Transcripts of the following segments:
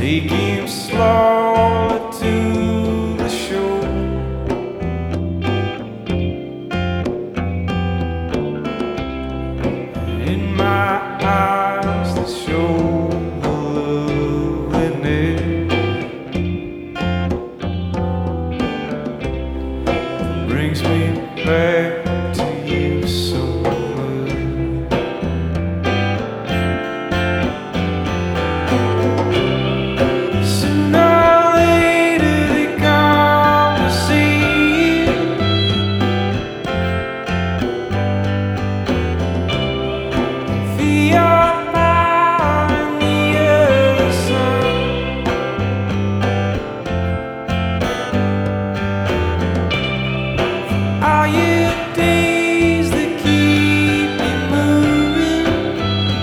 Take him slowly to the shore. In my eyes they show the loveliness that brings me back to you so much. Sooner or later they come to see you. Feel your power in the other side. Are you days that keep me moving?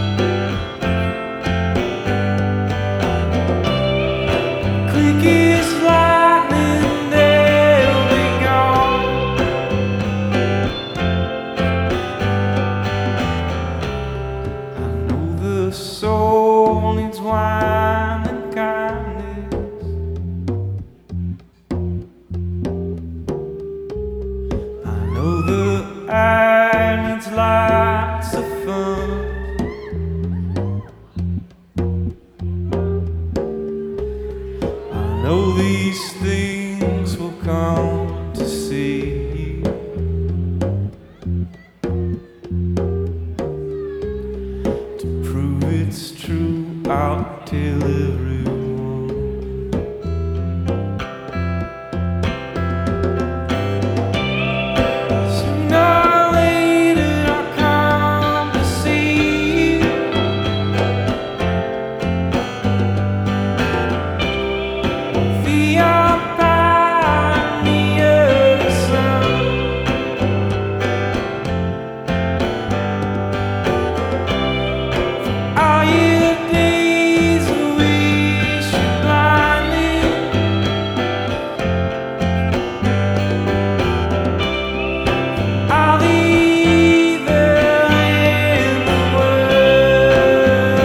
Quick as lightning, they'll be gone. I know the soul needs wine and kindness. I know the eye needs lots of fun. I know these things will come to see you. To prove it's true, I'll tell everyone. Sooner or later I'll come to see you. Feel your power in the other side. Are you days that wish you blindly? Are the evil in the world?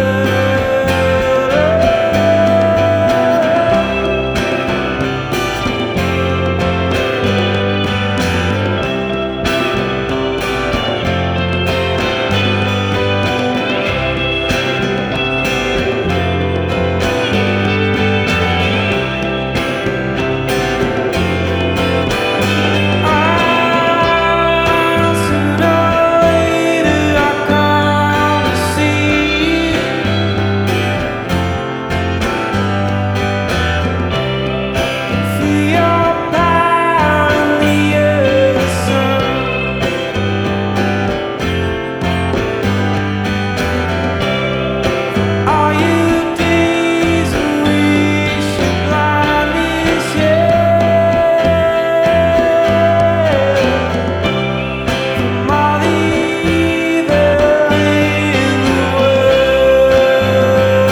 Sooner or later I'll come to see you. Feel your power in the other side. Are you days that wish you blindness? From all the evil in the world.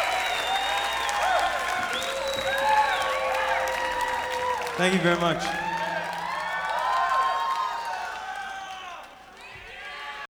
Thank you very much.